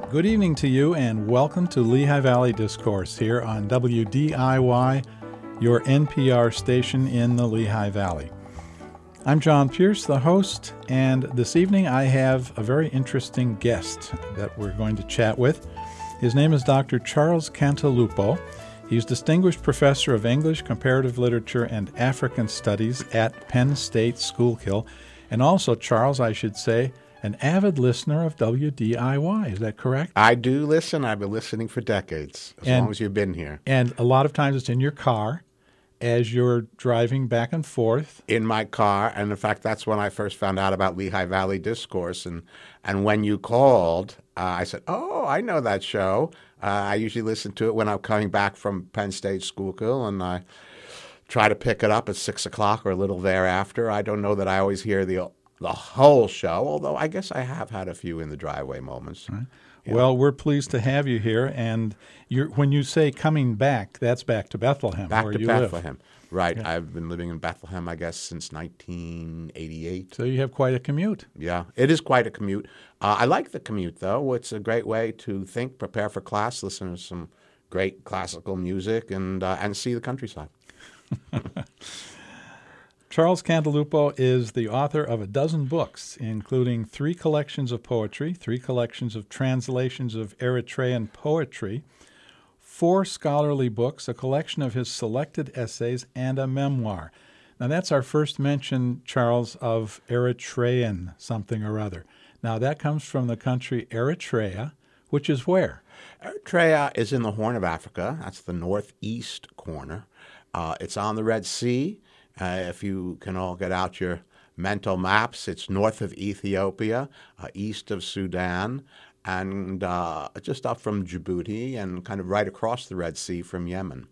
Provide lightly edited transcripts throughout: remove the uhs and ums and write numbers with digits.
Good evening to you, and welcome to Lehigh Valley Discourse here on WDIY, your NPR station in the Lehigh Valley. I'm John Pierce, the host, and this evening I have a very interesting guest that we're going to chat with. His name is Dr. Charles Cantalupo. He's Distinguished Professor of English, Comparative Literature, and African Studies at Penn State Schuylkill, and also, Charles, I should say, an avid listener of WDIY. Is that correct? I do listen. I've been listening for decades, as long as you've been here. And a lot of times it's in your car as you're driving back and forth. In my car. And in fact, that's when I first found out about Lehigh Valley Discourse. And when you called, I said, oh, I know that show. I usually listen to it when I'm coming back from Penn State Schuylkill, and I try to pick it up at 6 o'clock or a little thereafter. I don't know that I always hear the whole show, although I guess I have had a few in the driveway moments. Right. Well, we're pleased to have you here, and when you say coming back, that's back to Bethlehem, back where to you Bethlehem. live. Right. Yeah. I've been living in Bethlehem, I guess, since 1988. So you have quite a commute. Yeah, it is quite a commute. I like the commute, though. It's a great way to think, prepare for class, listen to some great classical music, and see the countryside. Charles Cantalupo is the author of a dozen books, including 3 collections of poetry, 3 collections of translations of Eritrean poetry, 4 scholarly books, a collection of his selected essays, and a memoir. Now, that's our first mention, Charles, of Eritrean something or other. Now, that comes from the country Eritrea, which is where? Eritrea is in the Horn of Africa. That's the northeast corner. It's on the Red Sea. If you can all get out your mental maps, it's north of Ethiopia, east of Sudan, and just up from Djibouti, and kind of right across the Red Sea from Yemen.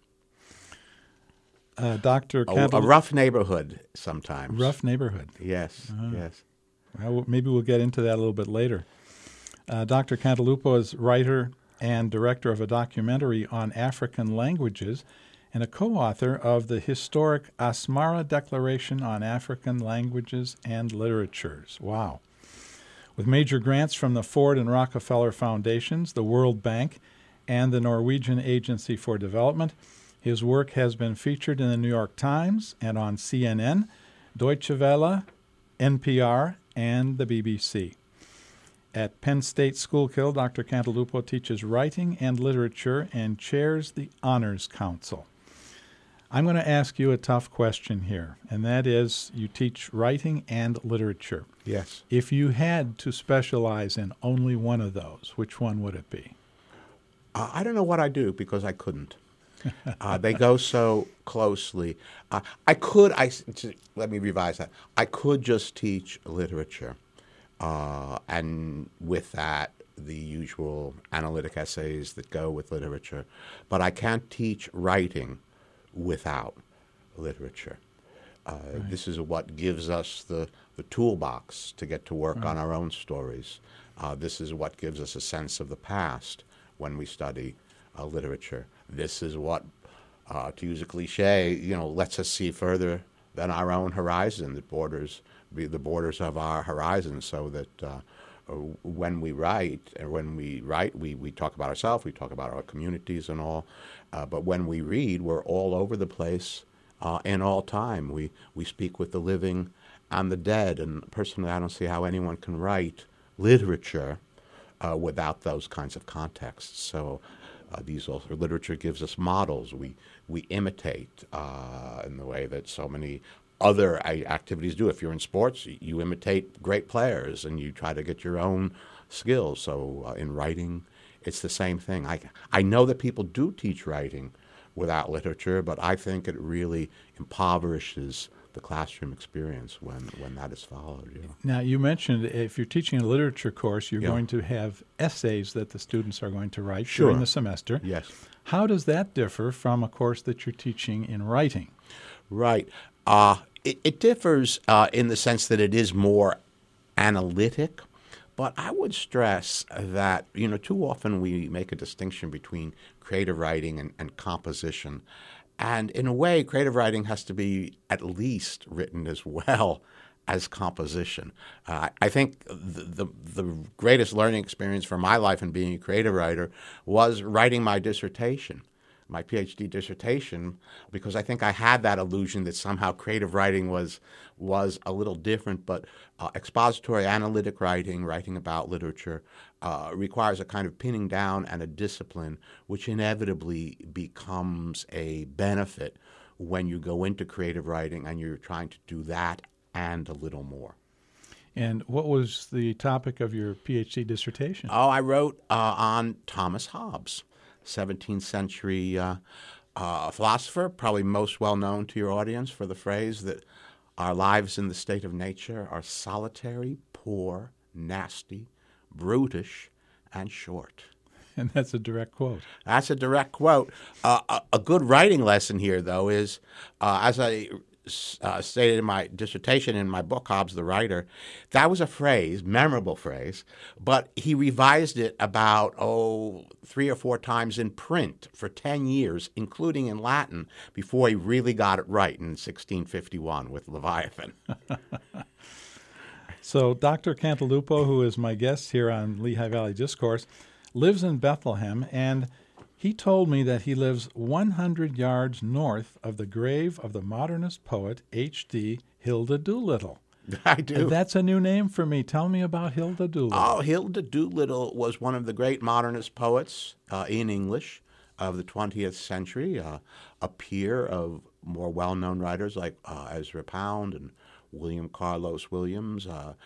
Dr. Cantalupo. A rough neighborhood sometimes. Rough neighborhood. Yes, yes. Well, maybe we'll get into that a little bit later. Dr. Cantalupo is writer and director of a documentary on African languages and a co-author of the historic Asmara Declaration on African Languages and Literatures. Wow. With major grants from the Ford and Rockefeller Foundations, the World Bank, and the Norwegian Agency for Development, his work has been featured in the New York Times and on CNN, Deutsche Welle, NPR, and the BBC. At Penn State Schuylkill, Dr. Cantalupo teaches writing and literature and chairs the Honors Council. I'm going to ask you a tough question here, and that is, you teach writing and literature. Yes. If you had to specialize in only one of those, which one would it be? I don't know what I do, because I couldn't. They go so closely. Let me revise that. I could just teach literature, and with that, the usual analytic essays that go with literature. But I can't teach writing without literature. Right. This is what gives us the toolbox to get to work on our own stories. This is what gives us a sense of the past when we study literature. This is what, to use a cliche, lets us see further than our own horizon, the borders of our horizon, so that when we write, we talk about ourselves, we talk about our communities and all. But when we read, we're all over the place in all time. We speak with the living and the dead. And personally, I don't see how anyone can write literature without those kinds of contexts. So literature gives us models. We imitate in the way that so many other activities do. If you're in sports, you imitate great players and you try to get your own skills. So in writing, it's the same thing. I know that people do teach writing without literature, but I think it really impoverishes the classroom experience when that is followed. Now, you mentioned if you're teaching a literature course, you're going to have essays that the students are going to write during the semester. Yes. How does that differ from a course that you're teaching in writing? Right. It differs in the sense that it is more analytic, but I would stress that, too often we make a distinction between creative writing and composition. And in a way, creative writing has to be at least written as well as composition. I think the greatest learning experience for my life in being a creative writer was writing my dissertation, my PhD dissertation, because I think I had that illusion that somehow creative writing was a little different. But expository analytic writing, writing about literature, requires a kind of pinning down and a discipline, which inevitably becomes a benefit when you go into creative writing and you're trying to do that and a little more. And what was the topic of your PhD dissertation? Oh, I wrote on Thomas Hobbes, 17th century philosopher, probably most well known to your audience for the phrase that our lives in the state of nature are solitary, poor, nasty, brutish, and short. And that's a direct quote. That's a direct quote. A good writing lesson here, though, is, as I stated in my dissertation in my book, Hobbes the Writer, that was a phrase, memorable phrase, but he revised it about, 3 or 4 times in print for 10 years, including in Latin, before he really got it right in 1651 with Leviathan. So Dr. Cantalupo, who is my guest here on Lehigh Valley Discourse, lives in Bethlehem, and he told me that he lives 100 yards north of the grave of the modernist poet H.D. Hilda Doolittle. I do. And that's a new name for me. Tell me about Hilda Doolittle. Oh, Hilda Doolittle was one of the great modernist poets in English of the 20th century, a peer of more well-known writers like Ezra Pound and William Carlos Williams.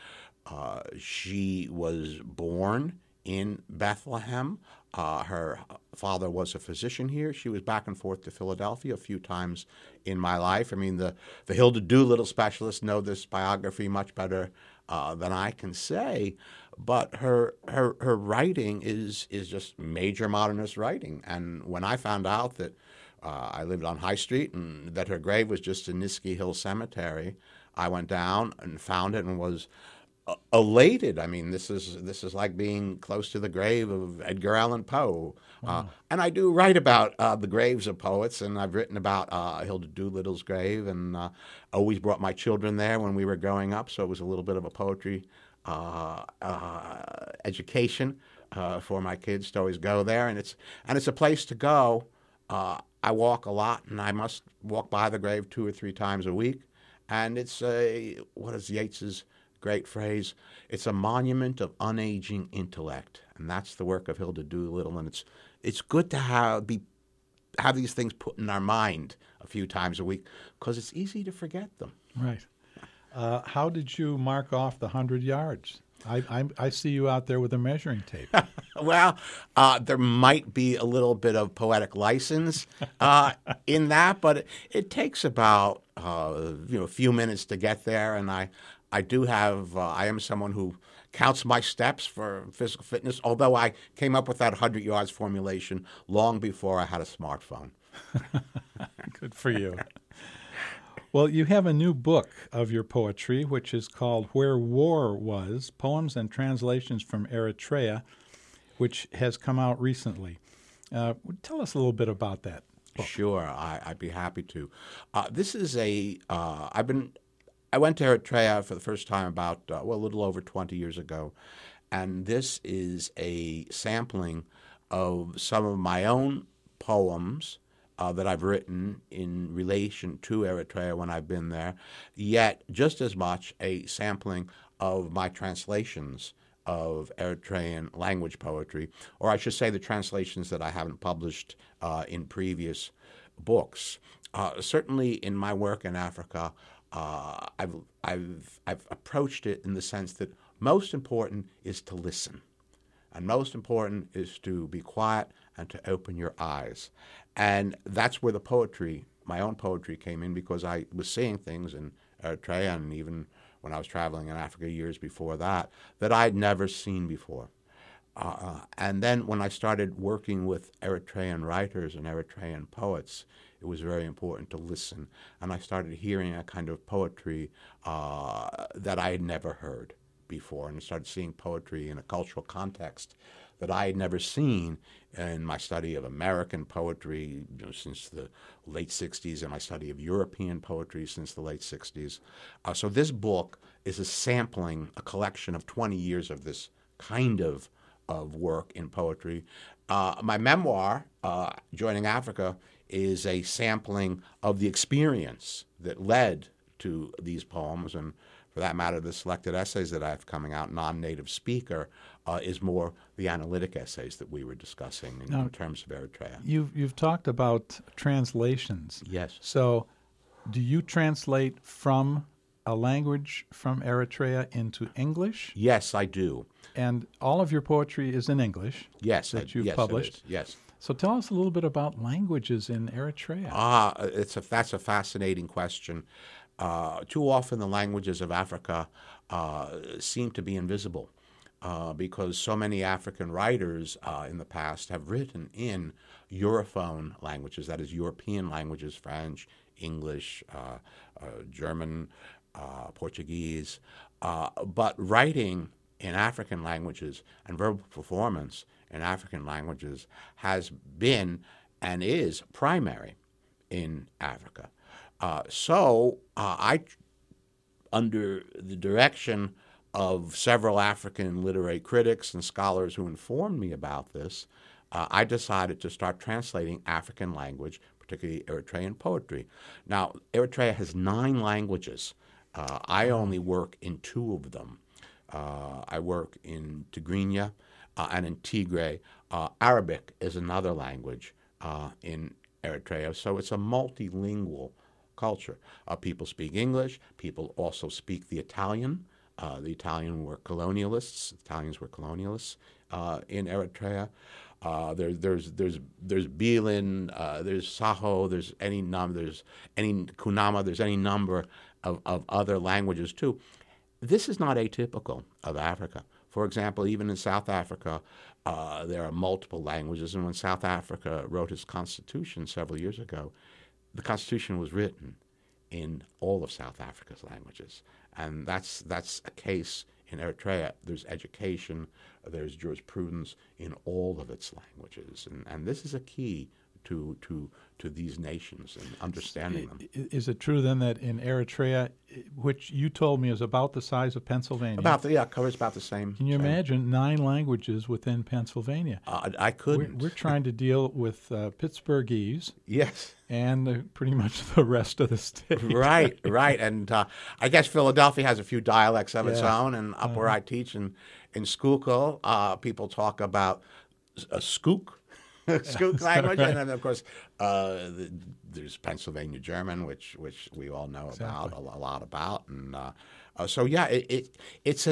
She was born in Bethlehem. Her father was a physician here. She was back and forth to Philadelphia a few times in my life. I mean, the Hilda Doolittle specialists know this biography much better than I can say. But her writing is just major modernist writing. And when I found out that I lived on High Street and that her grave was just in Niskey Hill Cemetery, I went down and found it and was elated. I mean, this is like being close to the grave of Edgar Allan Poe. Wow. And I do write about the graves of poets, and I've written about Hilda Doolittle's grave, and always brought my children there when we were growing up, so it was a little bit of a poetry education for my kids to always go there, and it's a place to go. I walk a lot, and I must walk by the grave 2 or 3 times a week, and it's what is Yeats's great phrase? It's a monument of unaging intellect, and that's the work of Hilda Doolittle. And it's good to have these things put in our mind a few times a week because it's easy to forget them. Right. How did you mark off the 100 yards? I see you out there with a measuring tape. Well, there might be a little bit of poetic license in that, but it takes about a few minutes to get there, and I do have, I am someone who counts my steps for physical fitness, although I came up with that 100 yards formulation long before I had a smartphone. Good for you. Well, you have a new book of your poetry, which is called Where War Was, Poems and Translations from Eritrea, which has come out recently. Tell us a little bit about that book. Sure, I'd be happy to. This is I went to Eritrea for the first time about, a little over 20 years ago, and this is a sampling of some of my own poems that I've written in relation to Eritrea when I've been there, yet just as much a sampling of my translations of Eritrean language poetry, or I should say the translations that I haven't published in previous books. Certainly in my work in Africa, I've approached it in the sense that most important is to listen, and most important is to be quiet and to open your eyes. And that's where the poetry, my own poetry, came in, because I was seeing things in Eritrea, and even when I was traveling in Africa years before that I'd never seen before. And then when I started working with Eritrean writers and Eritrean poets, it was very important to listen. And I started hearing a kind of poetry that I had never heard before, and I started seeing poetry in a cultural context that I had never seen in my study of American poetry since the late 60s, and my study of European poetry since the late 60s. So this book is a sampling, a collection of 20 years of this kind of work in poetry. My memoir, Joining Africa, is a sampling of the experience that led to these poems, and for that matter, the selected essays that I have coming out, Non-Native Speaker, is more the analytic essays that we were discussing in terms of Eritrea. You've talked about translations. Yes. So do you translate from a language from Eritrea into English? Yes, I do. And all of your poetry is in English. Yes, that you've yes, published. It is. Yes. So tell us a little bit about languages in Eritrea. That's a fascinating question. Too often the languages of Africa seem to be invisible because so many African writers in the past have written in Europhone languages, that is European languages, French, English, German, Portuguese, but writing in African languages and verbal performance in African languages has been and is primary in Africa. So I, under the direction of several African literary critics and scholars who informed me about this, I decided to start translating African language, particularly Eritrean poetry. Now, Eritrea has 9 languages. I only work in 2 of them. I work in Tigrinya and in Tigray. Arabic is another language in Eritrea, so it's a multilingual culture. People speak English. People also speak the Italian. The Italians were colonialists in Eritrea. There's Bilin, there's Saho, there's any Kunama, there's any number of other languages too. This is not atypical of Africa. For example, even in South Africa, there are multiple languages, and when South Africa wrote its constitution several years ago, the Constitution was written in all of South Africa's languages, and that's a case in Eritrea. There's education, there's jurisprudence in all of its languages, and this is a key to these nations and understanding them. Is it true then that in Eritrea, which you told me is about the size of Pennsylvania, covers about the same. Can you imagine 9 languages within Pennsylvania? I couldn't. We're trying to deal with Pittsburghese. Yes. And pretty much the rest of the state. Right. And I guess Philadelphia has a few dialects of its own, and up where I teach in Schuylkill, people talk about a skook. Skook language, right. And then of course there's Pennsylvania German, which we all know about a lot about, and so yeah, it's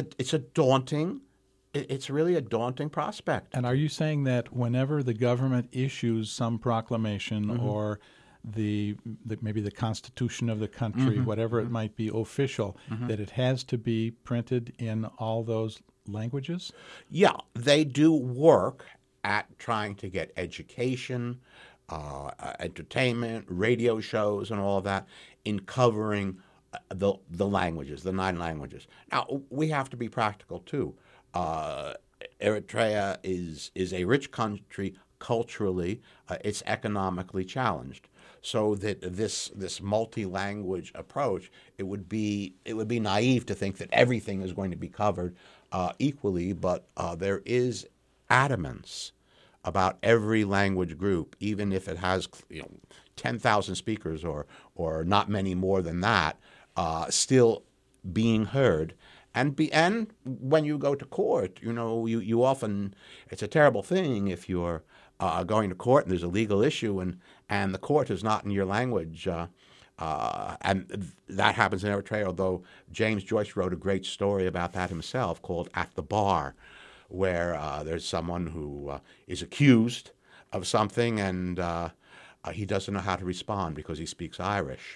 really a daunting prospect. And are you saying that whenever the government issues some proclamation or maybe the Constitution of the country, whatever it might be, official, that it has to be printed in all those languages? Yeah, they do work at trying to get education, entertainment, radio shows, and all of that in covering the languages, the 9 languages. Now, we have to be practical, too. Eritrea is a rich country culturally. It's economically challenged. So that this multi-language approach, it would be naive to think that everything is going to be covered equally, but there is adamance about every language group, even if it has 10,000 speakers or not many more than that, still being heard. And when you go to court, you often, it's a terrible thing if you're going to court and there's a legal issue and the court is not in your language. And that happens in Eritrea, although James Joyce wrote a great story about that himself called At the Bar, where there's someone who is accused of something and he doesn't know how to respond because he speaks Irish.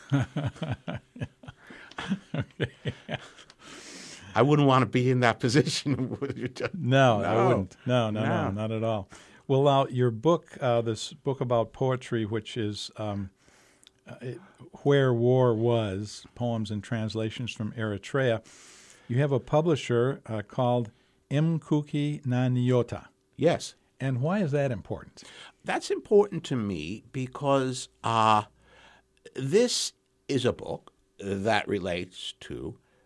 Okay. I wouldn't want to be in that position. No, I wouldn't. No, not at all. Well, now, your book, this book about poetry, which is Where War Was, Poems and Translations from Eritrea, you have a publisher called Mkuki na Nyota. Yes. And why is that important? That's important to me because this is a book that relates to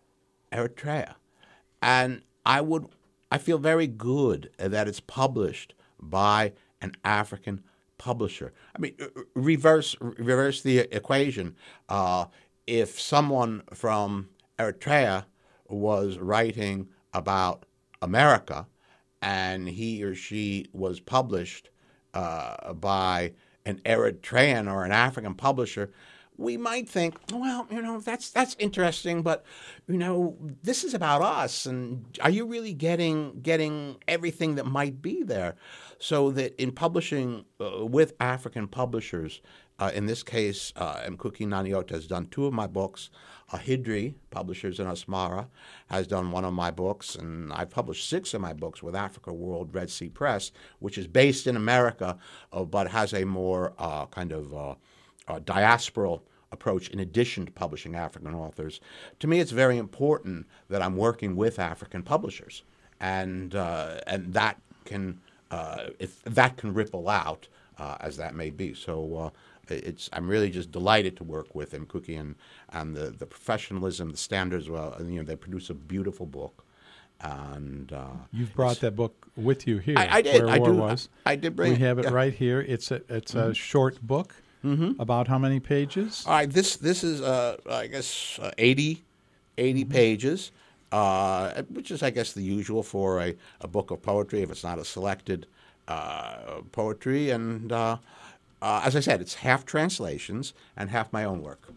Eritrea. And I feel very good that it's published by an African publisher. I mean, reverse the equation. If someone from Eritrea was writing about America and he or she was published by an Eritrean or an African publisher, we might think, well, that's interesting, but this is about us, and are you really getting everything that might be there? So that in publishing with African publishers, in this case, Mkuki Naniota has done 2 of my books. Hidri, Publishers in Asmara, has done 1 of my books, and I've published 6 of my books with Africa World Red Sea Press, which is based in America, but has a more kind of diasporal approach in addition to publishing African authors. To me, it's very important that I'm working with African publishers, and that can if that can ripple out as that may be. So I'm really just delighted to work with Mkuki and the professionalism, the standards. Well, they produce a beautiful book. And you've brought that book with you here. I did. Where War Was. I did bring it. We have it right here. It's a short book. About how many pages? All right. This is I guess 80 pages, which is I guess the usual for a book of poetry if it's not a selected poetry. And as I said, it's half translations and half my own work.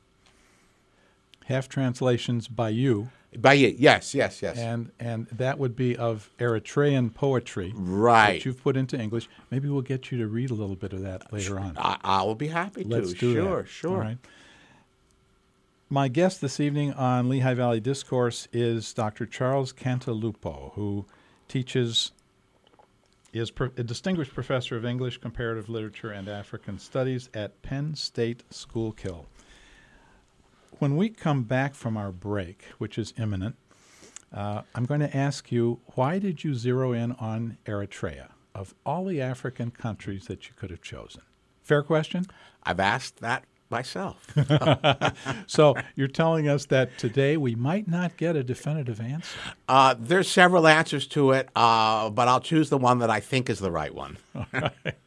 Half translations by you. By you, yes. And that would be of Eritrean poetry, right? That you've put into English. Maybe we'll get you to read a little bit of that later on. I will be happy to. Let's do that. Sure. All right. My guest this evening on Lehigh Valley Discourse is Dr. Charles Cantalupo, who is a distinguished professor of English, comparative literature, and African studies at Penn State Schuylkill. When we come back from our break, which is imminent, I'm going to ask you, why did you zero in on Eritrea of all the African countries that you could have chosen? Fair question? I've asked that myself. So you're telling us that today we might not get a definitive answer? There's several answers to it, but I'll choose the one that I think is the right one. All right.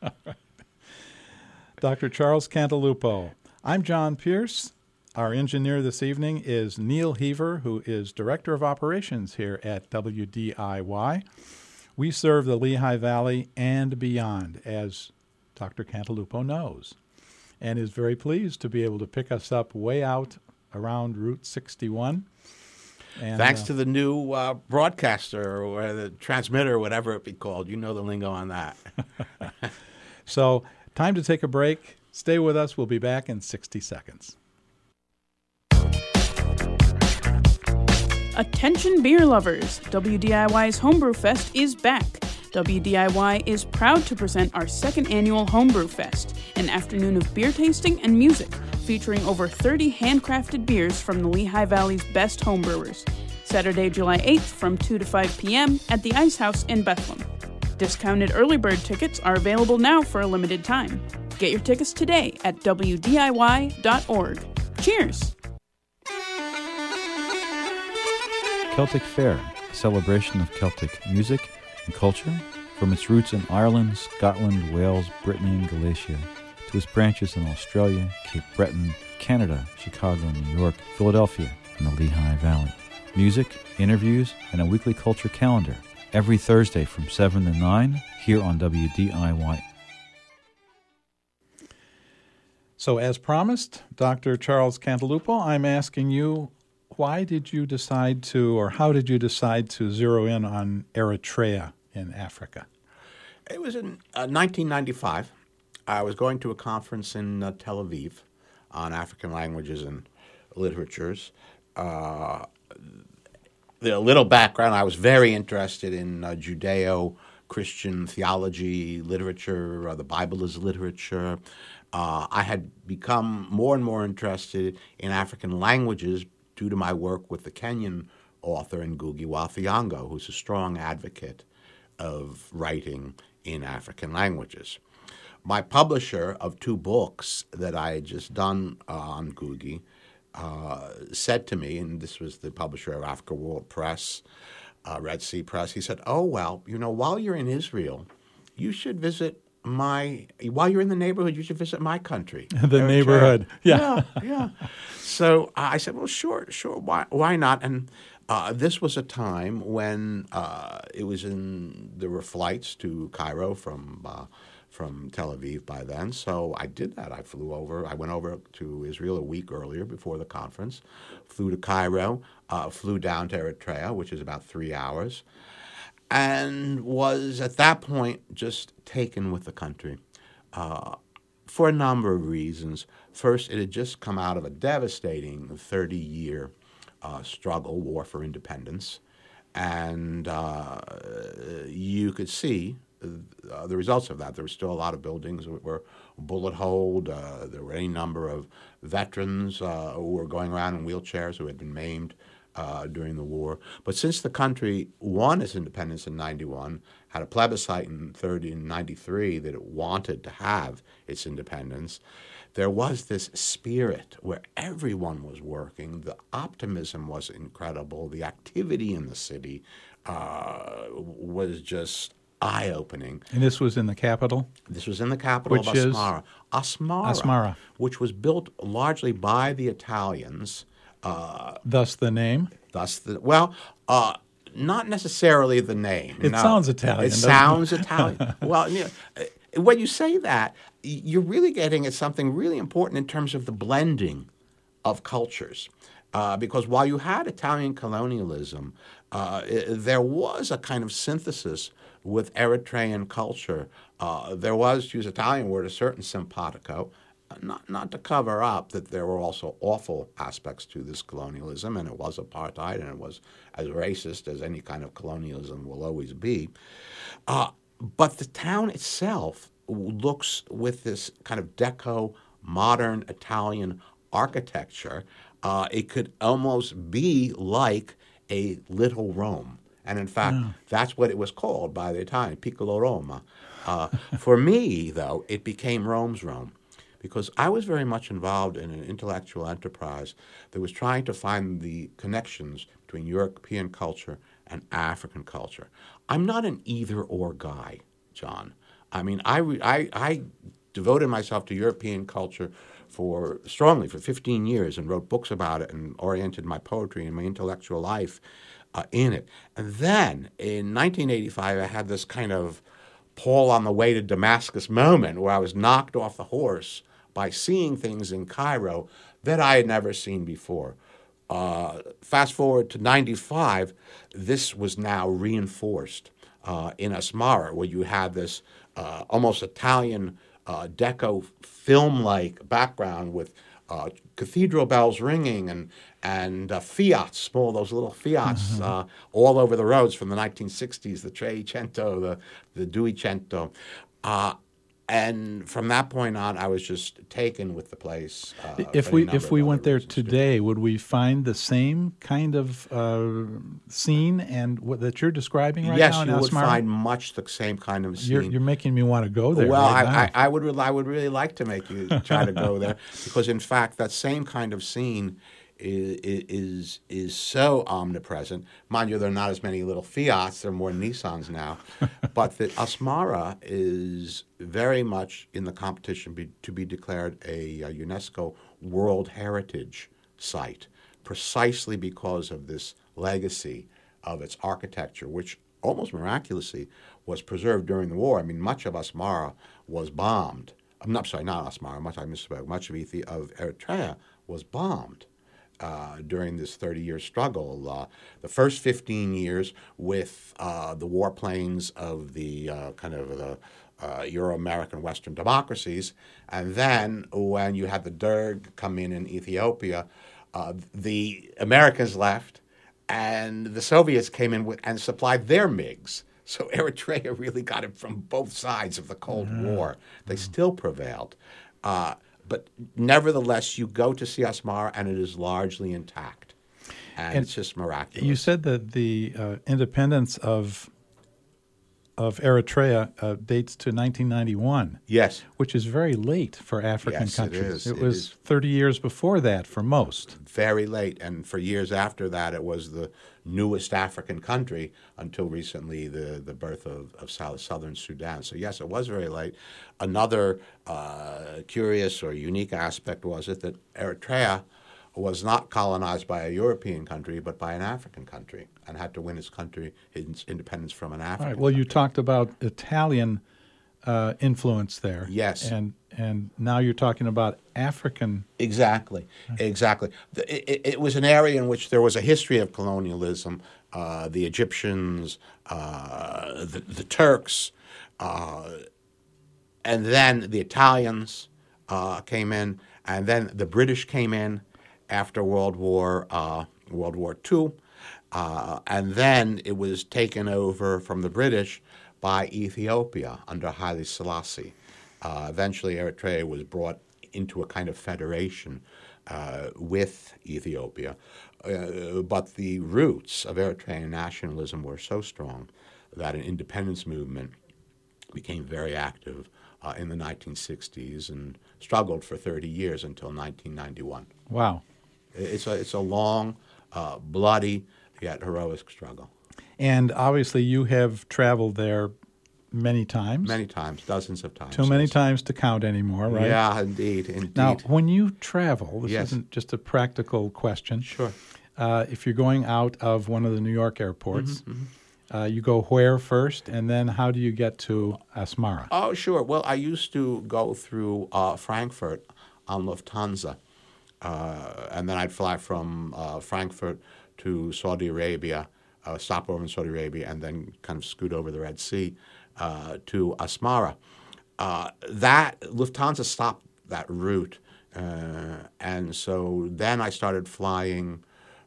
Dr. Charles Cantalupo. I'm John Pierce. Our engineer this evening is Neil Heaver, who is Director of Operations here at WDIY. We serve the Lehigh Valley and beyond, as Dr. Cantalupo knows, and is very pleased to be able to pick us up way out around Route 61. And, thanks to the new broadcaster or the transmitter, or whatever it be called. You know the lingo on that. So, time to take a break. Stay with us. We'll be back in 60 seconds. Attention beer lovers, WDIY's Homebrew Fest is back. WDIY is proud to present our 2nd annual Homebrew Fest, an afternoon of beer tasting and music, featuring over 30 handcrafted beers from the Lehigh Valley's best homebrewers. Saturday, July 8th from 2 to 5 p.m. at the Ice House in Bethlehem. Discounted early bird tickets are available now for a limited time. Get your tickets today at WDIY.org. Cheers! Celtic Fair, a celebration of Celtic music and culture, from its roots in Ireland, Scotland, Wales, Brittany, and Galicia, to its branches in Australia, Cape Breton, Canada, Chicago, New York, Philadelphia, and the Lehigh Valley. Music, interviews, and a weekly culture calendar, every Thursday from 7 to 9, here on WDIY. So as promised, Dr. Charles Cantalupo, I'm asking you, why did you decide to, or how did you decide to zero in on Eritrea in Africa? It was in 1995. I was going to a conference in Tel Aviv on African languages and literatures. A little background, I was very interested in Judeo-Christian theology, literature, the Bible as literature. I had become more and more interested in African languages due to my work with the Kenyan author Ngugi wa Thiong'o, who's a strong advocate of writing in African languages. My publisher of 2 books that I had just done on Ngugi said to me, and this was the publisher of Africa World Press, Red Sea Press, he said, "Oh, well, while you're in Israel, you should visit while you're in the neighborhood, you should visit my country." The neighborhood. Yeah. Yeah. So I said, well, sure, why not? And this was a time when there were flights to Cairo from Tel Aviv by then. So I did that. I went over to Israel a week earlier before the conference, flew to Cairo, flew down to Eritrea, which is about 3 hours, and was at that point just taken with the country for a number of reasons. First, it had just come out of a devastating 30-year war for independence, and you could see the results of that. There were still a lot of buildings that were bullet-holed. There were any number of veterans who were going around in wheelchairs who had been maimed during the war. But since the country won its independence in 91, had a plebiscite in 93 that it wanted to have its independence, there was this spirit where everyone was working. The optimism was incredible. The activity in the city was just eye-opening. And this was in the capital? This was in the capital of Asmara. Asmara, which was built largely by the Italians. Thus the name? Not necessarily the name. It sounds Italian. It sounds Italian. Well, when you say that, you're really getting at something really important in terms of the blending of cultures. Because while you had Italian colonialism, there was a kind of synthesis with Eritrean culture. There was, to use Italian word, a certain simpatico, not to cover up that there were also awful aspects to this colonialism, and it was apartheid, and it was as racist as any kind of colonialism will always be. But the town itself looks with this kind of Deco, modern Italian architecture. It could almost be like a little Rome. And in fact, that's what it was called by the Italian, Piccolo Roma. For me, though, it became Rome's Rome, because I was very much involved in an intellectual enterprise that was trying to find the connections between European culture and African culture. I'm not an either-or guy, John. I mean, I devoted myself to European culture for 15 years and wrote books about it and oriented my poetry and my intellectual life in it. And then in 1985, I had this kind of Paul on the way to Damascus moment where I was knocked off the horse by seeing things in Cairo that I had never seen before. Fast forward to 95, this was now reinforced in Asmara, where you had this almost Italian Deco film-like background with cathedral bells ringing and Fiats, those little Fiats all over the roads from the 1960s, the Trecento, the Duecento. And from that point on, I was just taken with the place. If we went there today, would we find the same kind of scene and that you're describing right now in Asmara? Yes, you would find much the same kind of scene. You're making me want to go there. Well, right I would really like to make you try to go there because, in fact, that same kind of scene is so omnipresent. Mind you, there are not as many little Fiats. There are more Nissans now. But that Asmara is very much in the competition to be declared a UNESCO World Heritage Site, precisely because of this legacy of its architecture, which almost miraculously was preserved during the war. I mean, much of Asmara was bombed. Not Asmara. I misspoke. Much of Eritrea was bombed during this 30-year struggle. The first 15 years with the warplanes of the Euro-American Western democracies, and then when you had the Derg come in Ethiopia, the Americans left, and the Soviets came in and supplied their MiGs. So Eritrea really got it from both sides of the Cold War. They still prevailed. But nevertheless, you go to see Asmara, and it is largely intact. And it's just miraculous. You said that the independence of of Eritrea dates to 1991. Yes. Which is very late for African Yes, countries. it is. It was 30 years before that for most. Very late, and for years after that, it was the newest African country until recently, the birth of southern Sudan. So yes, it was very late. Another curious or unique aspect was it that Eritrea was not colonized by a European country, but by an African country, and had to win its independence from an African. All right. Well, you country. talked about Italian influence there. Yes. And now you're talking about African. Exactly. It was an area in which there was a history of colonialism. The Egyptians, the Turks, and then the Italians came in, and then the British came in after World War II, and then it was taken over from the British by Ethiopia under Haile Selassie. Eventually, Eritrea was brought into a kind of federation with Ethiopia, but the roots of Eritrean nationalism were so strong that an independence movement became very active in the 1960s and struggled for 30 years until 1991. Wow. It's a long, bloody, yet heroic struggle. And obviously you have traveled there many times. Many times, dozens of times. Too many yes. times to count anymore, right? Yeah, indeed. Now, when you travel, this Yes. isn't just a practical question. Sure. If you're going out of one of the New York airports, you go where first, and then how do you get to Asmara? Oh, sure. Well, I used to go through Frankfurt on Lufthansa, and then I'd fly from Frankfurt to Saudi Arabia, stop over in Saudi Arabia, and then kind of scoot over the Red Sea to Asmara. That Lufthansa stopped that route, and so then I started flying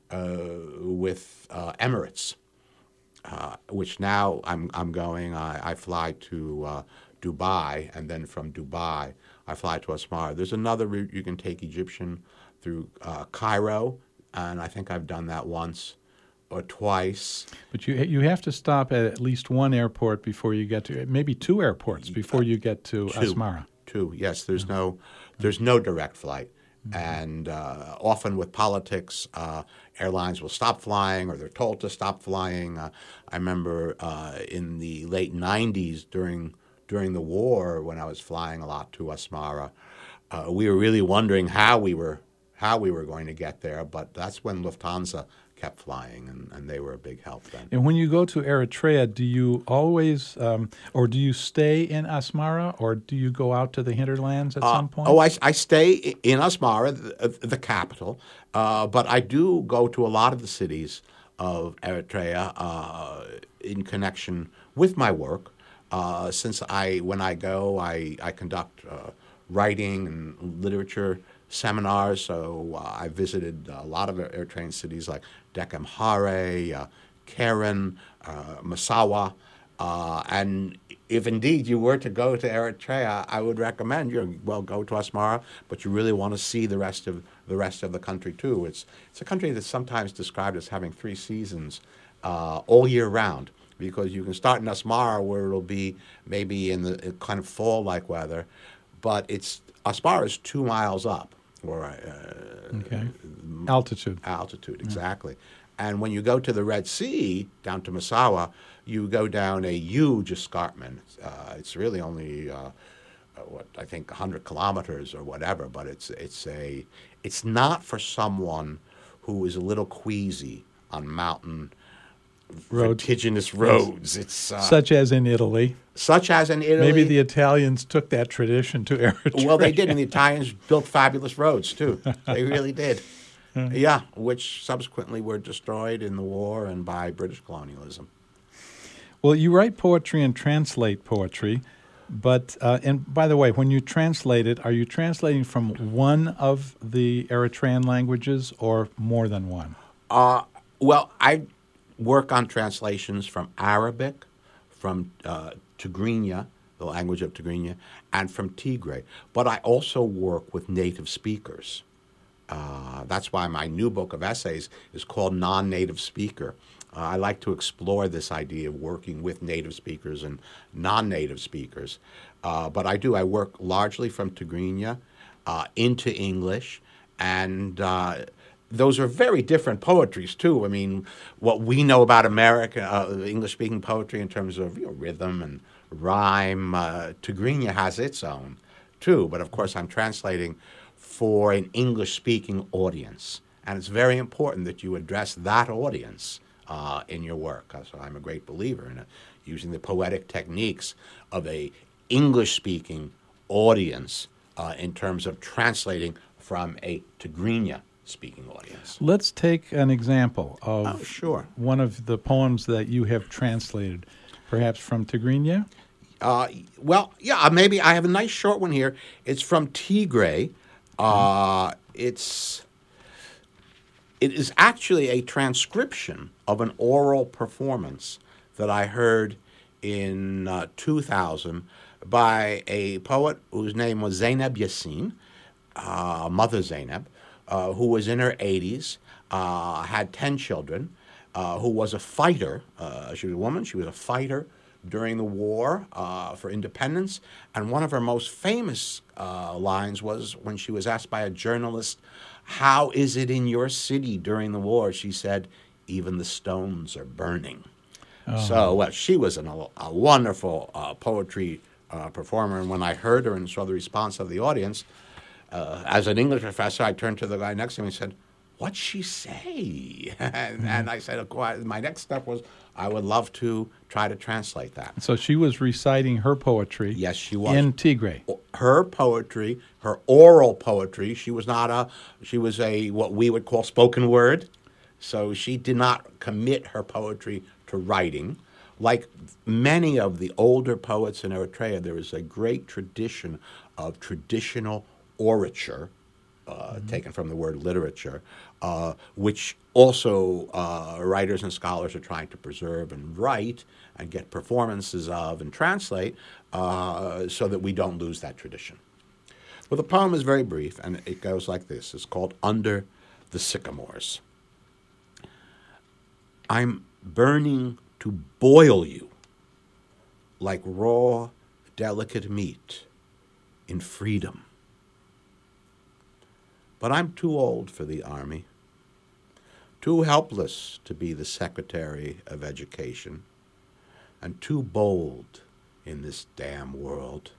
with Emirates. Which now I'm going. I fly to Dubai, and then from Dubai I fly to Asmara. There's another route you can take, Egyptian, through Cairo, and I think I've done that once or twice. But you have to stop at least one airport before you get to, maybe two airports before you get to Asmara. Two, yes. There's no direct flight. And often with politics, airlines will stop flying or they're told to stop flying. I remember in the late 90s during the war when I was flying a lot to Asmara, we were really wondering how we were going to get there, but that's when Lufthansa kept flying, and they were a big help then. And when you go to Eritrea, do you always, or do you stay in Asmara, or do you go out to the hinterlands at some point? I stay in Asmara, the capital, but I do go to a lot of the cities of Eritrea in connection with my work. Since when I go, I conduct writing and literature seminars, so I visited a lot of Eritrean cities like Decem Hare, Keren, Massawa, and if indeed you were to go to Eritrea, I would recommend go to Asmara, but you really want to see the rest of the country too. It's a country that's sometimes described as having 3 seasons all year round, because you can start in Asmara where it'll be maybe in the kind of fall-like weather, but Asmara is 2 miles up. Or altitude. Altitude, exactly. And when you go to the Red Sea, down to Massawa, you go down a huge escarpment. It's really only, I think 100 kilometers or whatever, but it's not for someone who is a little queasy on mountain vertiginous roads. It's such as in Italy. Such as in Italy. Maybe the Italians took that tradition to Eritrea. Well, they did, and the Italians built fabulous roads too. They really did. Yeah, which subsequently were destroyed in the war and by British colonialism. Well, you write poetry and translate poetry, but and by the way, when you translate it, are you translating from one of the Eritrean languages or more than one? Well, I work on translations from Arabic, from Tigrinya, the language of Tigrinya, and from Tigray. But I also work with native speakers. That's why my new book of essays is called Non-Native Speaker. I like to explore this idea of working with native speakers and non-native speakers. But I work largely from Tigrinya into English, and those are very different poetries, too. I mean, what we know about English-speaking poetry in terms of rhythm and rhyme, Tigrinya has its own, too. But, of course, I'm translating for an English-speaking audience, and it's very important that you address that audience in your work. So I'm a great believer in it, using the poetic techniques of a English-speaking audience in terms of translating from a Tigrinya-speaking audience. Let's take an example of sure. one of the poems that you have translated, perhaps from Tigrinya? Maybe I have a nice short one here. It's from Tigray. It is actually a transcription of an oral performance that I heard in 2000 by a poet whose name was Zainab Yassin, Mother Zainab, who was in her 80s, had 10 children, who was a fighter. She was a woman. She was a fighter during the war for independence. And one of her most famous lines was when she was asked by a journalist, "How is it in your city during the war?" She said, "Even the stones are burning." So she was a wonderful poetry performer. And when I heard her and saw the response of the audience, as an English professor, I turned to the guy next to me and said, "What'd she say?" and I said, my next step was I would love to try to translate that. So she was reciting her poetry. Yes, she was. In Tigray. Her poetry, her oral poetry, she was what we would call spoken word. So she did not commit her poetry to writing. Like many of the older poets in Eritrea, there is a great tradition of traditional orature, taken from the word literature, which also writers and scholars are trying to preserve and write and get performances of and translate so that we don't lose that tradition. Well, the poem is very brief, and it goes like this. It's called Under the Sycamores. I'm burning to boil you like raw, delicate meat in freedom. But I'm too old for the army, too helpless to be the Secretary of Education, and too bold in this damn world.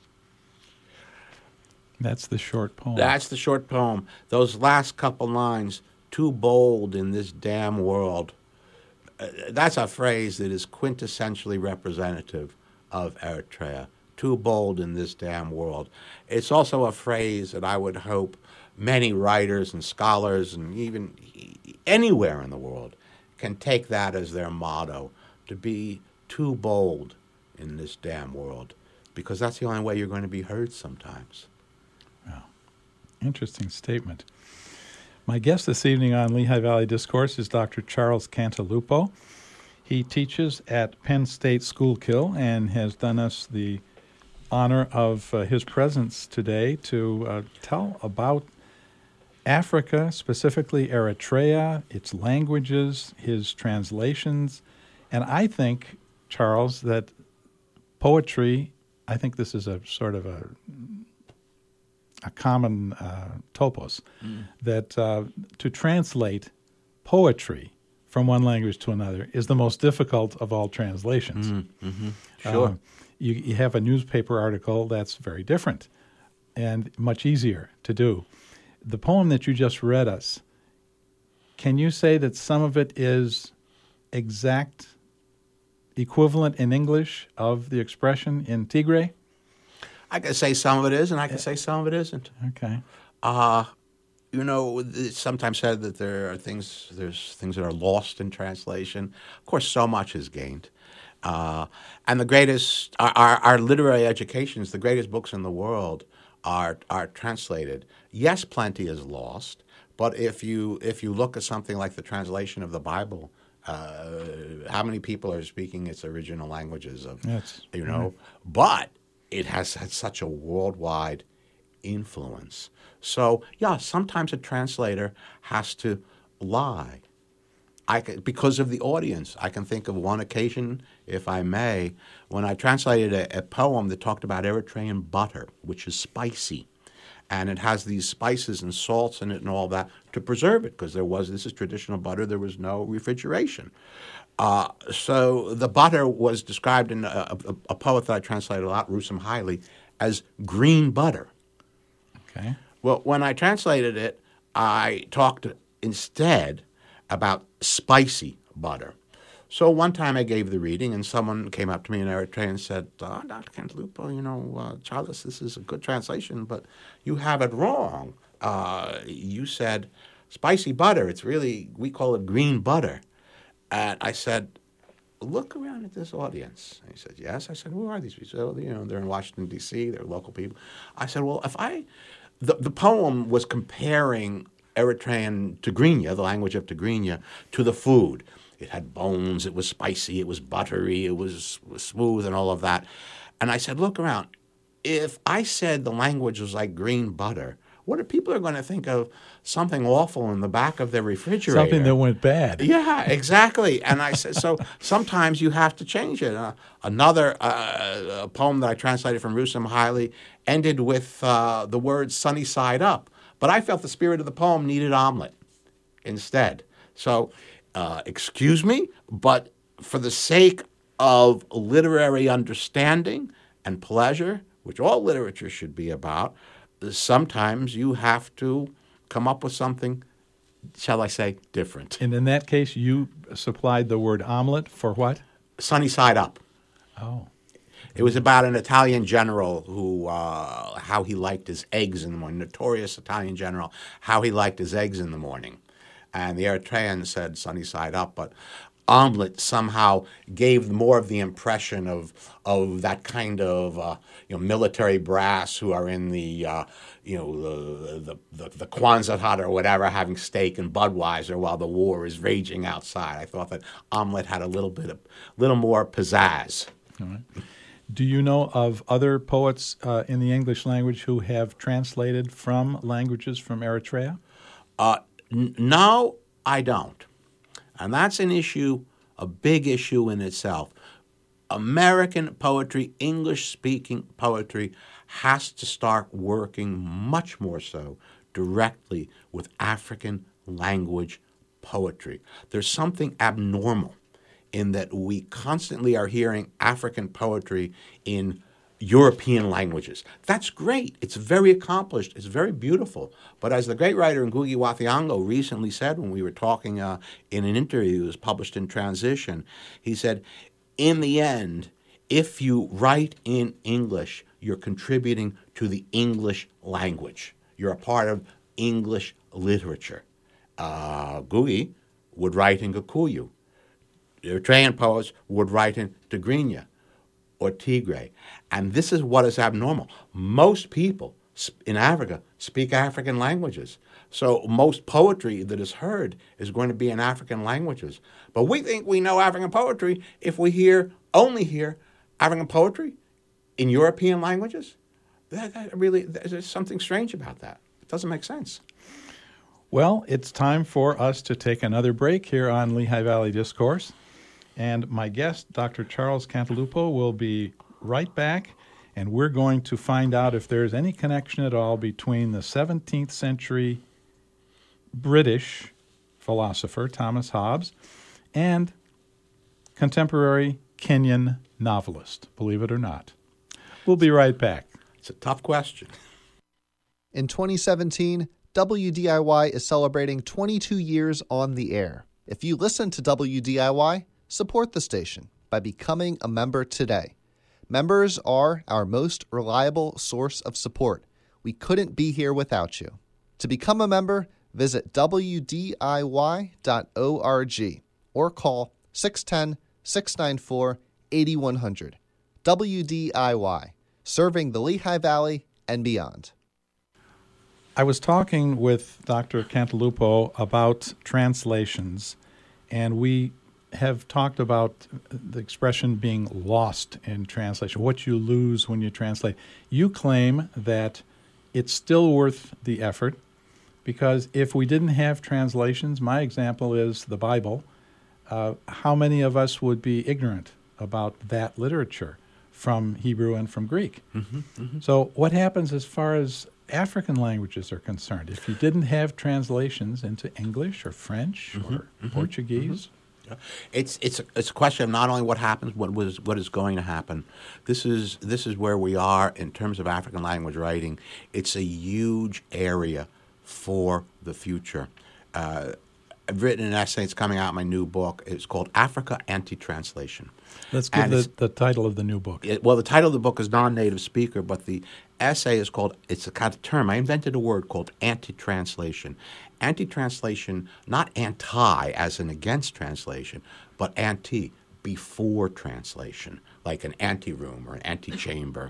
That's the short poem. That's the short poem. Those last couple lines, too bold in this damn world, that's a phrase that is quintessentially representative of Eritrea. Too bold in this damn world. It's also a phrase that I would hope many writers and scholars and even anywhere in the world can take that as their motto, to be too bold in this damn world, because that's the only way you're going to be heard sometimes. Wow. Interesting statement. My guest this evening on Lehigh Valley Discourse is Dr. Charles Cantalupo. He teaches at Penn State Schuylkill and has done us the honor of his presence today to tell about Africa, specifically Eritrea, its languages, his translations. And I think, Charles, that poetry, I think this is a sort of a common topos, that to translate poetry from one language to another is the most difficult of all translations. Sure. You have a newspaper article that's very different and much easier to do. The poem that you just read us, can you say that some of it is exact equivalent in English of the expression in Tigray? I can say some of it is, and I can say some of it isn't. Okay. It's sometimes said that there's things that are lost in translation. Of course, so much is gained. And the greatest, our literary educations, the greatest books in the world are translated. Yes, plenty is lost, but if you look at something like the translation of the Bible, how many people are speaking its original languages of, but it has had such a worldwide influence. So, yeah, sometimes a translator has to lie because of the audience. I can think of one occasion, if I may, when I translated a poem that talked about Eritrean butter, which is spicy. And it has these spices and salts in it and all that to preserve it, because this is traditional butter, there was no refrigeration. So the butter was described in a poet that I translated a lot, Rusum Haile, as green butter. Okay. Well, when I translated it, I talked instead about spicy butter. So one time I gave the reading, and someone came up to me in Eritrea and said, Dr. Cantalupo, Charles, this is a good translation, but you have it wrong. You said spicy butter. It's really, we call it green butter. And I said, look around at this audience. And he said, yes. I said, who are these people? They're in Washington, D.C., they're local people. I said, well, the poem was comparing Eritrean Tigrinya, the language of Tigrinya, to the food. It had bones, it was spicy, it was buttery, it was smooth and all of that. And I said, look around. If I said the language was like green butter, what are people going to think of? Something awful in the back of their refrigerator. Something that went bad. Yeah, exactly. And I said, so sometimes you have to change it. Another poem that I translated from Rusum Haile ended with the words sunny side up. But I felt the spirit of the poem needed omelet instead. So, excuse me, but for the sake of literary understanding and pleasure, which all literature should be about, sometimes you have to come up with something, shall I say, different. And in that case, you supplied the word omelet for what? Sunny side up. Oh. It was about an Italian general who, how he liked his eggs in the morning, notorious Italian general, how he liked his eggs in the morning. And the Eritrean said sunny side up, but omelet somehow gave more of the impression of that kind of military brass who are in the Kwanzaa hut or whatever, having steak and Budweiser while the war is raging outside. I thought that omelet had a little more pizzazz. All right. Do you know of other poets in the English language who have translated from languages from Eritrea? No, I don't. And that's an issue, a big issue in itself. American poetry, English-speaking poetry, has to start working much more so directly with African language poetry. There's something abnormal in that we constantly are hearing African poetry in European languages. That's great. It's very accomplished. It's very beautiful. But as the great writer Ngugi wa Thiong'o recently said when we were talking in an interview that was published in Transition, he said, in the end, if you write in English, you're contributing to the English language. You're a part of English literature. Ngugi would write in Gikuyu. Eritrean poets would write in Tigrinya or Tigray. And this is what is abnormal. Most people in Africa speak African languages. So most poetry that is heard is going to be in African languages. But we think we know African poetry if we only hear African poetry in European languages. There's something strange about that. It doesn't make sense. Well, it's time for us to take another break here on Lehigh Valley Discourse. And my guest, Dr. Charles Cantalupo, will be right back, and we're going to find out if there's any connection at all between the 17th century British philosopher Thomas Hobbes and contemporary Kenyan novelist, believe it or not. We'll be right back. It's a tough question. In 2017, WDIY is celebrating 22 years on the air. If you listen to WDIY, support the station by becoming a member today. Members are our most reliable source of support. We couldn't be here without you. To become a member, visit WDIY.org or call 610-694-8100. WDIY, serving the Lehigh Valley and beyond. I was talking with Dr. Cantalupo about translations, and we have talked about the expression being lost in translation, what you lose when you translate. You claim that it's still worth the effort because if we didn't have translations, my example is the Bible, how many of us would be ignorant about that literature from Hebrew and from Greek? So what happens as far as African languages are concerned? If you didn't have translations into English or French or Portuguese? Yeah. It's a question of not only what happens, what is going to happen. This is where we are in terms of African language writing. It's a huge area for the future. I've written an essay. It's coming out in my new book. It's called Africa Anti-Translation. Let's give the title of the new book. Well, the title of the book is Non-Native Speaker, but the essay is called, it's a kind of term. I invented a word called anti-translation. Anti-translation, not anti as in against translation, but anti, before translation, like an anteroom or an antechamber,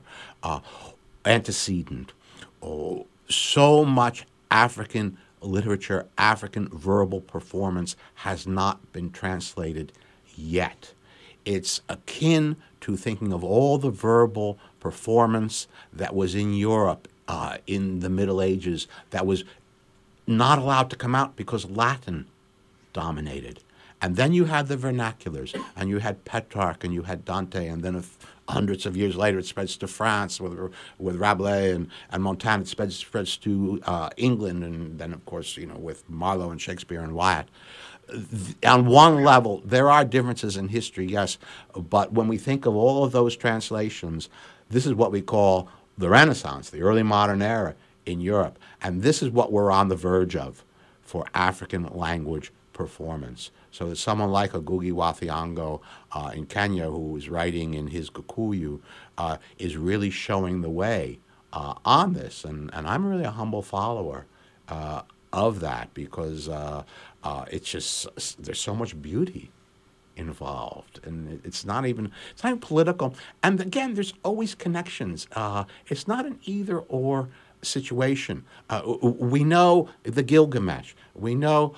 antecedent. Oh, so much African literature, African verbal performance has not been translated yet. It's akin to thinking of all the verbal performance that was in Europe in the Middle Ages that was not allowed to come out because Latin dominated. And then you had the vernaculars, and you had Petrarch, and you had Dante, and then hundreds of years later it spreads to France with Rabelais and Montaigne. It spreads to England, and then, of course, with Marlowe and Shakespeare and Wyatt. On one level, there are differences in history, yes, but when we think of all of those translations, this is what we call the Renaissance, the early modern era in Europe, and this is what we're on the verge of for African language performance. So that someone like a Ngugi wa Thiong'o in Kenya, who is writing in his Gikuyu, is really showing the way on this, and I'm really a humble follower of that because it's just there's so much beauty involved, and it's not even political. And again, there's always connections. It's not an either or situation. We know the Gilgamesh. We know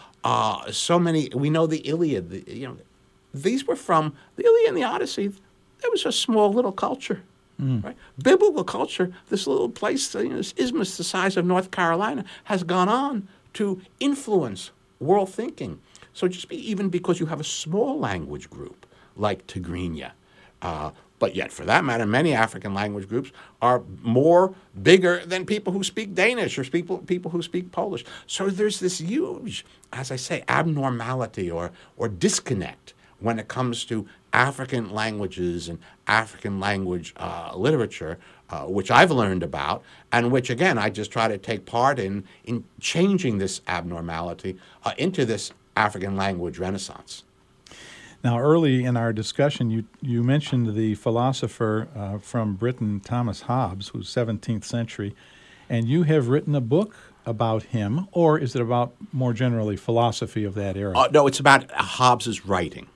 we know the Iliad. These were from the Iliad and the Odyssey. It was a small little culture. Right? Biblical culture, this little place, this isthmus the size of North Carolina, has gone on to influence world thinking. So just even because you have a small language group like Tigrinya, but yet for that matter, many African language groups are bigger than people who speak Danish or people who speak Polish. So there's this huge, as I say, abnormality or disconnect when it comes to African languages and African language literature, which I've learned about, and which, again, I just try to take part in changing this abnormality into this African language renaissance. Now, early in our discussion, you mentioned the philosopher from Britain, Thomas Hobbes, who's 17th century, and you have written a book about him, or is it about more generally philosophy of that era? No, it's about Hobbes's writing.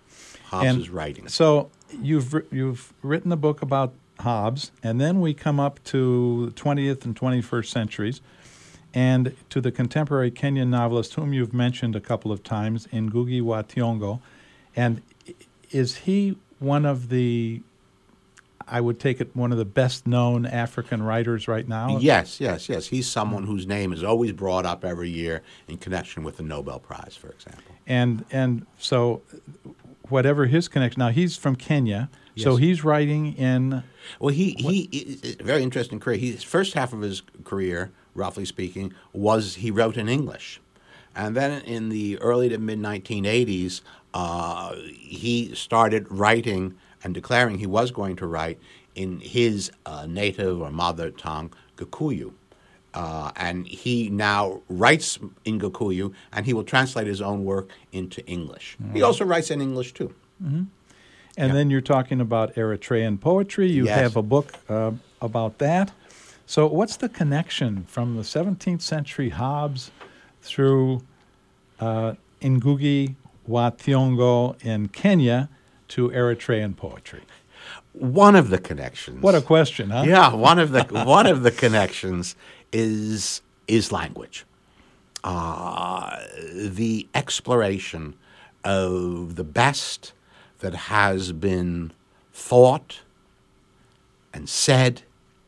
So you've written a book about Hobbes, and then we come up to the 20th and 21st centuries, and to the contemporary Kenyan novelist whom you've mentioned a couple of times, Ngugi wa Thiong'o. And is he one of the, I would take it, one of the best-known African writers right now? Yes. He's someone whose name is always brought up every year in connection with the Nobel Prize, for example. And so whatever his connection, now he's from Kenya, yes. So he's writing in... Well, he very interesting career. His first half of his career, roughly speaking, was he wrote in English. And then in the early to mid-1980s, he started writing and declaring he was going to write in his native or mother tongue, Gikuyu. And he now writes in Gikuyu, and he will translate his own work into English. Mm-hmm. He also writes in English, too. Mm-hmm. And then you're talking about Eritrean poetry. You have a book about that. So what's the connection from the 17th century Hobbes through Ngugi wa Thiong'o in Kenya to Eritrean poetry? One of the connections. What a question, huh? Yeah, one of the connections is language. The exploration of the best that has been thought and said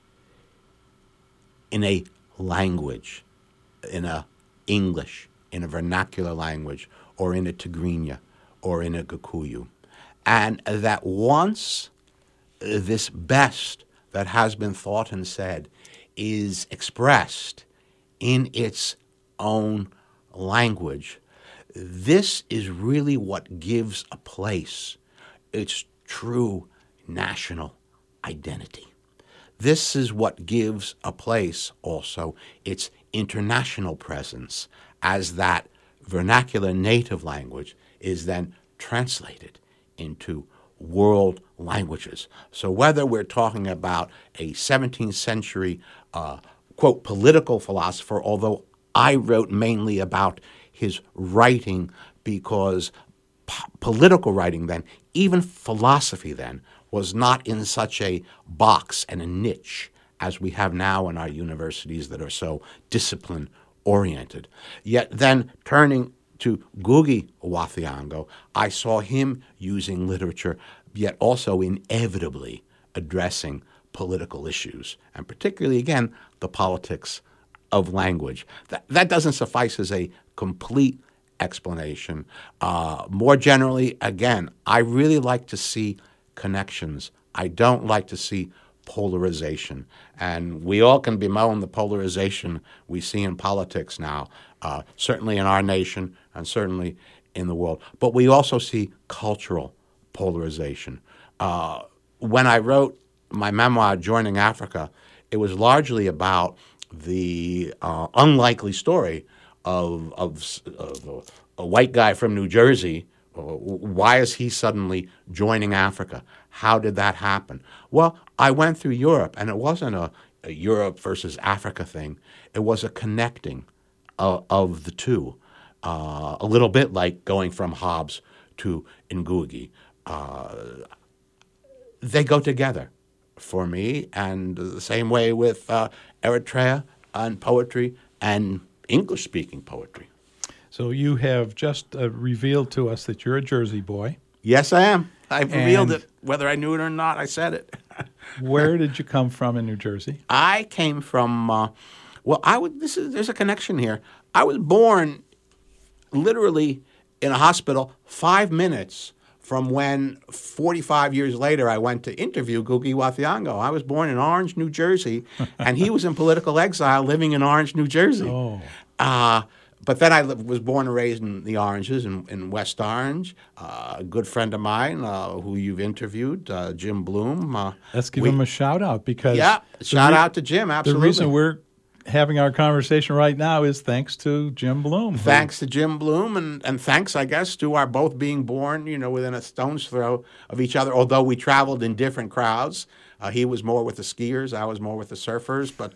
in a language, in a English, in a vernacular language, or in a Tigrinya, or in a Gikuyu. And that once this best that has been thought and said is expressed in its own language, this is really what gives a place its true national identity. This is what gives a place also its international presence, as that vernacular native language is then translated into world languages. So whether we're talking about a 17th century, quote, political philosopher, although I wrote mainly about his writing because political writing then, even philosophy then, was not in such a box and a niche as we have now in our universities that are so discipline-oriented. Yet then turning to Ngugi wa Thiong'o, I saw him using literature, yet also inevitably addressing political issues, and particularly, again, the politics of language. That doesn't suffice as a complete explanation. More generally, again, I really like to see connections. I don't like to see polarization. And we all can bemoan the polarization we see in politics now, certainly in our nation and certainly in the world. But we also see cultural polarization. When I wrote my memoir, Joining Africa, it was largely about the unlikely story of a white guy from New Jersey. Why is he suddenly joining Africa? How did that happen? Well, I went through Europe, and it wasn't a Europe versus Africa thing. It was a connecting of the two, a little bit like going from Hobbes to Ngugi. They go together for me, and the same way with Eritrea and poetry and English-speaking poetry. So you have just revealed to us that you're a Jersey boy. Yes, I am. I've revealed it. Whether I knew it or not, I said it. Where did you come from in New Jersey? I came from, there's a connection here. I was born literally in a hospital 5 minutes from when 45 years later I went to interview Ngugi wa Thiong'o. I was born in Orange, New Jersey, and he was in political exile living in Orange, New Jersey. Oh. But then I was born and raised in the Oranges in West Orange. A good friend of mine who you've interviewed, Jim Bloom. Let's give him a shout-out because... Yeah, shout out to Jim, absolutely. The reason we're having our conversation right now is thanks to Jim Bloom. Thanks to Jim Bloom, and thanks, I guess, to our both being born, within a stone's throw of each other, although we traveled in different crowds. He was more with the skiers, I was more with the surfers, but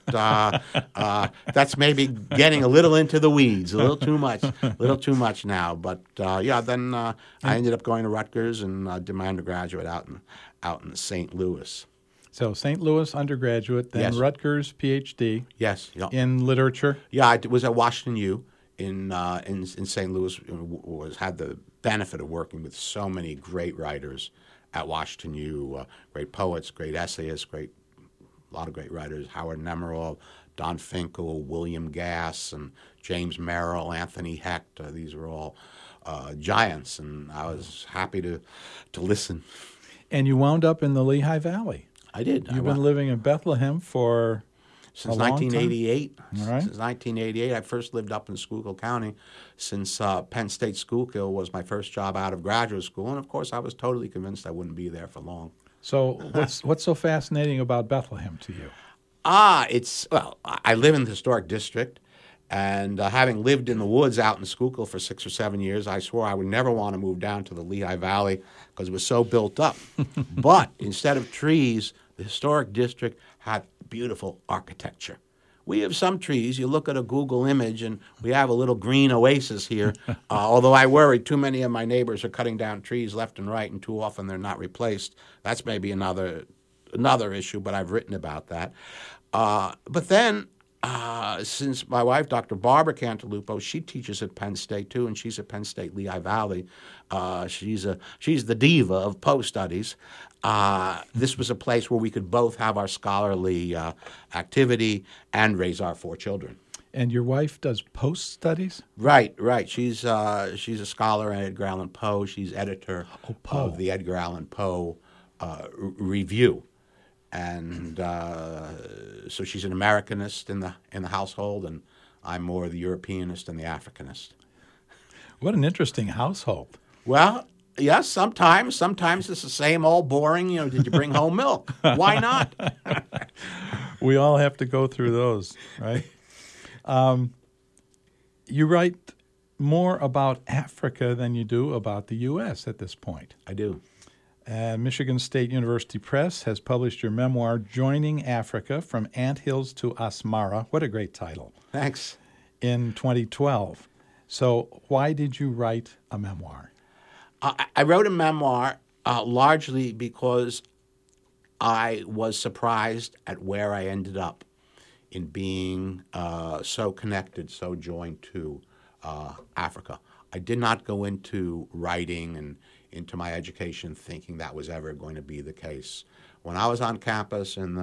that's maybe getting a little into the weeds, a little too much now. But then I ended up going to Rutgers and did my undergraduate out in St. Louis. So St. Louis undergraduate, then Yes. Rutgers PhD. Yes. Yeah. In literature. Yeah, I was at Washington U in St. Louis. Had the benefit of working with so many great writers at Washington U, great poets, great essayists, a lot of great writers, Howard Nemerov, Don Finkel, William Gass, and James Merrill, Anthony Hecht. These were all giants, and I was happy to listen. And you wound up in the Lehigh Valley. I did. You've been living in Bethlehem for since a long time? 1988. All right. Since 1988. I first lived up in Schuylkill County since Penn State Schuylkill was my first job out of graduate school. And, of course, I was totally convinced I wouldn't be there for long. So what's so fascinating about Bethlehem to you? I live in the historic district. And having lived in the woods out in Schuylkill for 6 or 7 years, I swore I would never want to move down to the Lehigh Valley because it was so built up. But instead of trees, the historic district had beautiful architecture. We have some trees. You look at a Google image, and we have a little green oasis here. Although I worry too many of my neighbors are cutting down trees left and right, and too often they're not replaced. That's maybe another issue, but I've written about that. But then, since my wife, Dr. Barbara Cantalupo, she teaches at Penn State too, and she's at Penn State Lehigh Valley. She's the diva of Poe studies. This was a place where we could both have our scholarly activity and raise our 4 children. And your wife does post studies? Right. She's a scholar at Edgar Allan Poe. She's editor Poe. of the Edgar Allan Poe Review, and so she's an Americanist in the household, and I'm more the Europeanist and the Africanist. What an interesting household. Well, yes, sometimes it's the same old boring. Did you bring home milk? Why not? We all have to go through those, right? You write more about Africa than you do about the U.S. at this point. I do. Michigan State University Press has published your memoir, Joining Africa, From Anthills to Asmara. What a great title. Thanks. In 2012. So why did you write a memoir? I wrote a memoir largely because I was surprised at where I ended up in being so connected, so joined to Africa. I did not go into writing and into my education thinking that was ever going to be the case. When I was on campus and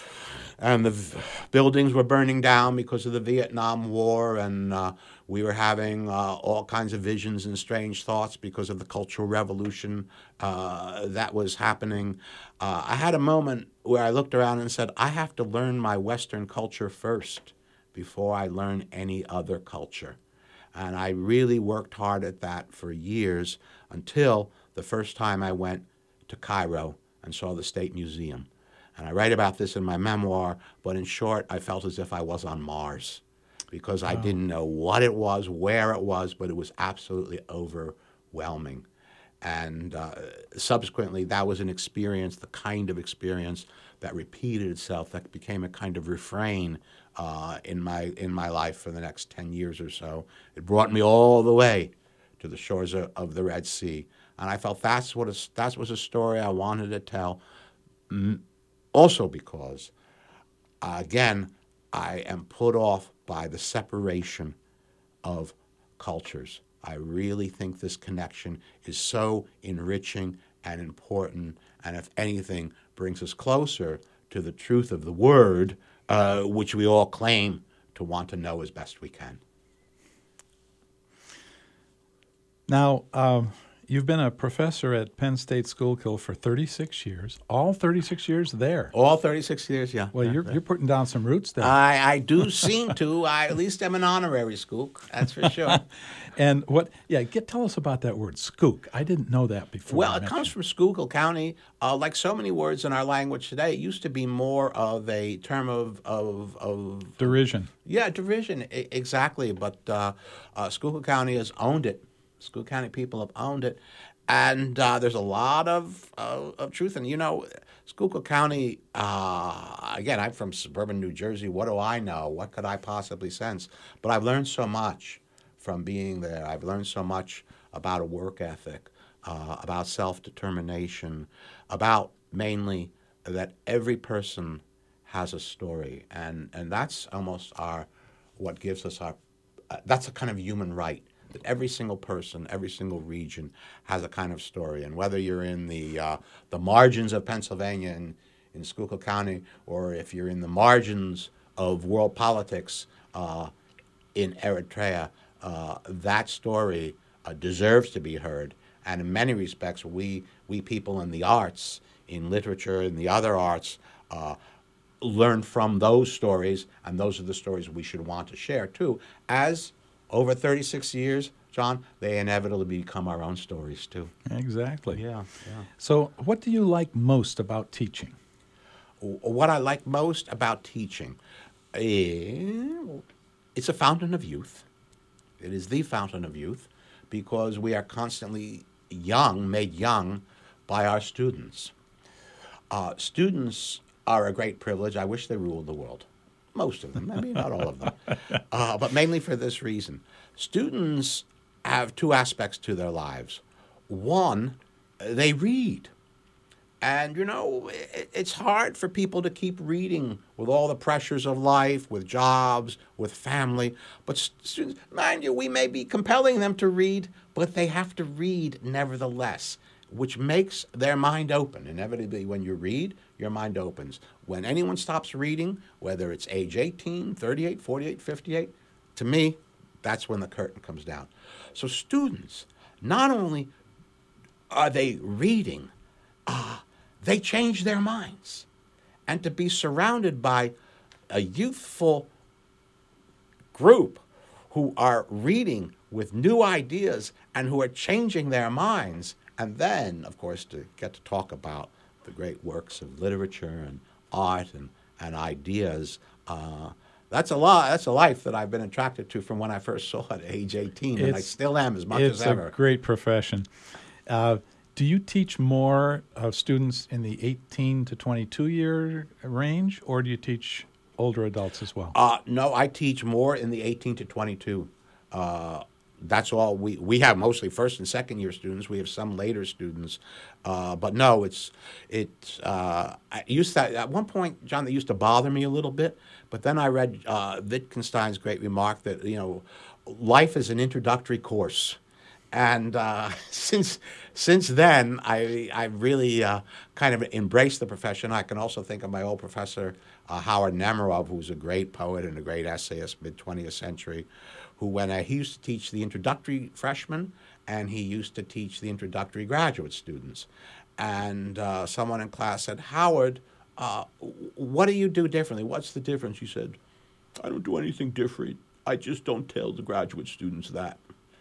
the buildings were burning down because of the Vietnam War, and we were having all kinds of visions and strange thoughts because of the Cultural Revolution that was happening, I had a moment where I looked around and said, I have to learn my Western culture first before I learn any other culture. And I really worked hard at that for years until the first time I went to Cairo and saw the State Museum. And I write about this in my memoir, but in short, I felt as if I was on Mars because I didn't know what it was, where it was, but it was absolutely overwhelming. And subsequently, that was an experience, the kind of experience that repeated itself, that became a kind of refrain in my life for the next 10 years or so. It brought me all the way to the shores of the Red Sea. And I felt that was a story I wanted to tell, also because, again, I am put off by the separation of cultures. I really think this connection is so enriching and important, and if anything, brings us closer to the truth of the Word, which we all claim to want to know as best we can. Now, you've been a professor at Penn State Schuylkill for 36 years. All 36 years there. All 36 years, yeah. Well, you're putting down some roots there. I do seem to. I at least am an honorary skook, that's for sure. And tell us about that word, skook. I didn't know that before. Well, it comes from Schuylkill County. Like so many words in our language today, it used to be more of a term of derision. Yeah, derision, exactly. But Schuylkill County has owned it. Schuylkill County people have owned it, and there's a lot of truth. And Schuylkill County. Again, I'm from suburban New Jersey. What do I know? What could I possibly sense? But I've learned so much from being there. I've learned so much about a work ethic, about self-determination, about mainly that every person has a story, and that's almost what gives us that's a kind of human right. That every single person, every single region has a kind of story. And whether you're in the margins of Pennsylvania in Schuylkill County, or if you're in the margins of world politics in Eritrea, that story deserves to be heard. And in many respects, we people in the arts, in literature, in the other arts, learn from those stories, and those are the stories we should want to share too. As over 36 years, John, they inevitably become our own stories, too. Exactly. Yeah. So what do you like most about teaching? What I like most about teaching, it's a fountain of youth. It is the fountain of youth because we are constantly made young by our students. Students are a great privilege. I wish they ruled the world. Most of them, maybe not all of them, but mainly for this reason. Students have two aspects to their lives. One, they read. And, it's hard for people to keep reading with all the pressures of life, with jobs, with family. But students, mind you, we may be compelling them to read, but they have to read nevertheless, which makes their mind open. Inevitably, when you read, your mind opens. When anyone stops reading, whether it's age 18, 38, 48, 58, to me, that's when the curtain comes down. So students, not only are they reading, they change their minds. And to be surrounded by a youthful group who are reading with new ideas and who are changing their minds, and then, of course, to get to talk about the great works of literature and art and ideas, that's a life that I've been attracted to from when I first saw it at age 18, and I still am as much as ever. It's a great profession. Do you teach more students in the 18 to 22-year range, or do you teach older adults as well? No, I teach more in the 18 to 22. That's all. We have mostly first and second year students. We have some later students, but no, I used to, at one point, John, that used to bother me a little bit. But then I read Wittgenstein's great remark that life is an introductory course. And since then, I really kind of embraced the profession. I can also think of my old professor, Howard Nemerov, who's a great poet and a great essayist, mid-20th century, who he used to teach the introductory freshmen, and he used to teach the introductory graduate students. And someone in class said, Howard, what do you do differently? What's the difference? He said, I don't do anything different. I just don't tell the graduate students that.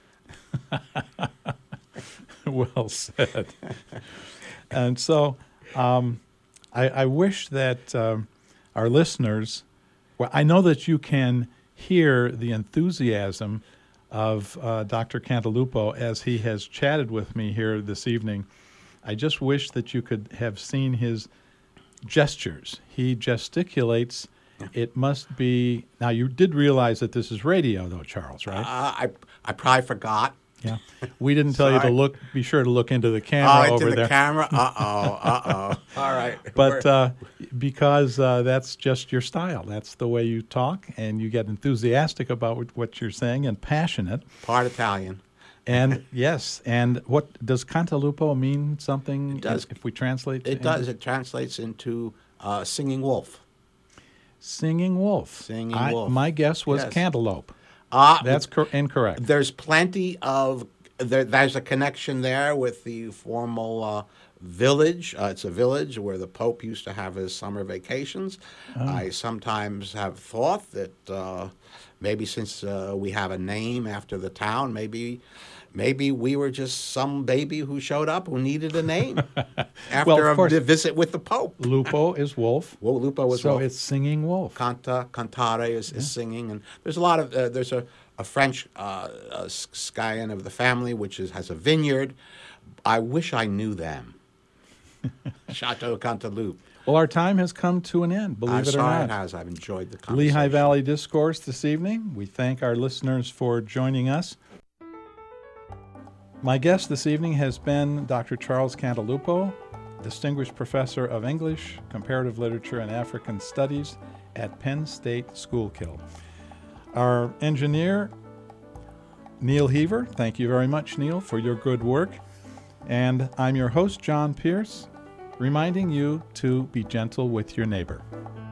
Well said. And so I wish that our listeners, well, I know that you can hear the enthusiasm of Dr. Cantalupo as he has chatted with me here this evening. I just wish that you could have seen his gestures. He gesticulates. It must be, now you did realize that this is radio though, Charles, right? I probably forgot. Yeah. We didn't tell you to be sure to look into the camera over there. Into the camera? Uh-oh. All right. But because that's just your style. That's the way you talk, and you get enthusiastic about what you're saying and passionate. Part Italian. And yes, and what does Cantalupo mean? Something? It does. If we translate, it does. It translates into singing wolf. Singing wolf. Singing wolf. My guess was yes. Cantaloupe. That's incorrect. There's plenty of there's a connection there with the formal village. It's a village where the Pope used to have his summer vacations. Oh. I sometimes have thought that maybe since we have a name after the town, maybe we were just some baby who showed up who needed a name after a visit with the Pope. Lupo is wolf. Well, Lupo is wolf. So it's singing wolf. Cantare is singing, and there's a lot of there's a French scion of the family which has a vineyard. I wish I knew them. Chateau Cantaloupe. Well, our time has come to an end, believe it or not. It has. I've enjoyed the conversation. Lehigh Valley Discourse this evening. We thank our listeners for joining us. My guest this evening has been Dr. Charles Cantalupo, Distinguished Professor of English, Comparative Literature, and African Studies at Penn State Schuylkill. Our engineer, Neil Heaver. Thank you very much, Neil, for your good work. And I'm your host, John Pierce, reminding you to be gentle with your neighbor.